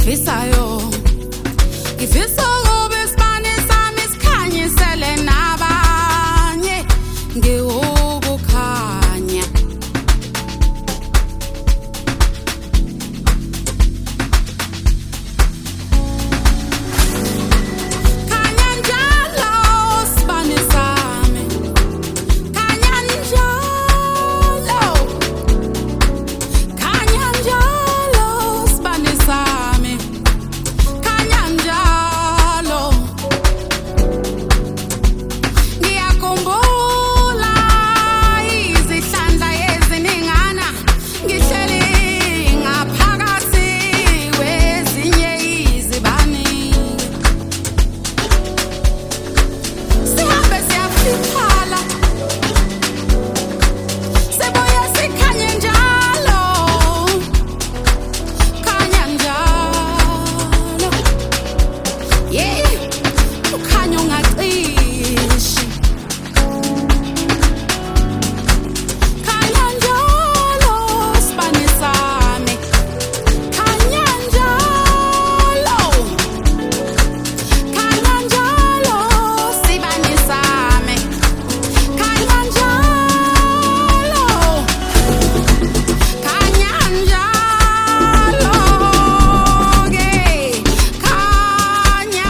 engikufisayo. Ngifisa ukube isibane sami sikhanyisele nabanye ngiwukukhanya. Khanya njalo sibane sami, khanya njalo, khanya njalo sibane sami, khanya njalo. Ngiyakhumbula izihlandla eziningana ngihleli ngaphakathi kwezinye izibani. Sihambe siyafiphala, sibuye sikhanye njalo, khanya njalo. Yeah, ukhanya ungacishi. Khanya njalo sibane sami, khanya njalo, khanya njalo sibane sami, khanya njalo, khanya njalo, ke khanya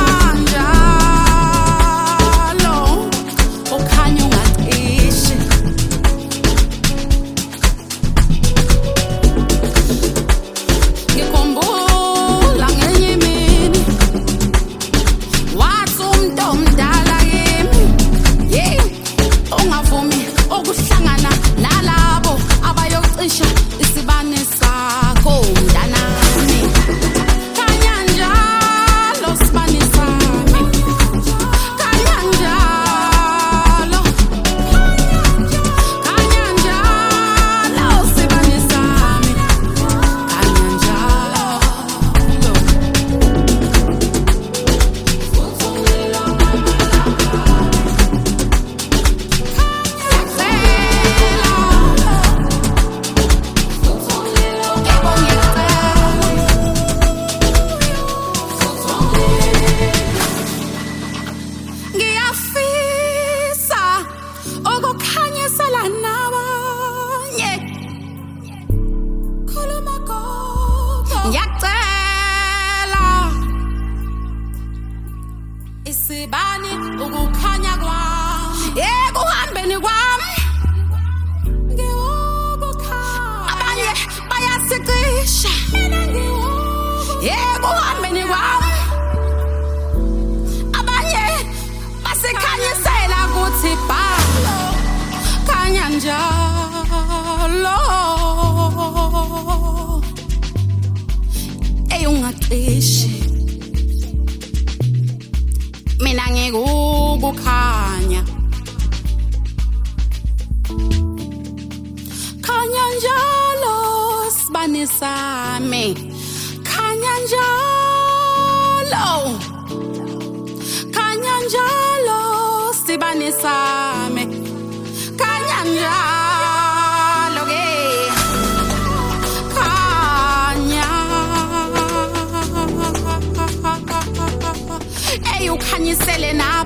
njalo, ukhanya ungacishi. Ngikhumbula ngenye imini wathi umuntu omdala kimi, ungavumi ukuhlangana nalabo abayocisha isibane sakho mntanami. Khanya njalo sibane sami, khanya njalo, khanya njalo sibane sami, khanya njalo. Ngiyafisa ukukhanyisela nabanye. Khuluma gogo, ngiyacela isibani ukukhanya kwami, kuhambeni kwami ngiwukukhanya. Abanye bayasicisha, mina ngiwukukhanya. Kuhambeni kwami abanye basikhanyisela kuthi ba, khanya njalo, ungacishi. Mina ngikukukhanya, khanya njalo sibane sami, khanya njalo, khanya njalo sibane sami, khanya njalo, ke khanya. Ukhanyisele nawe.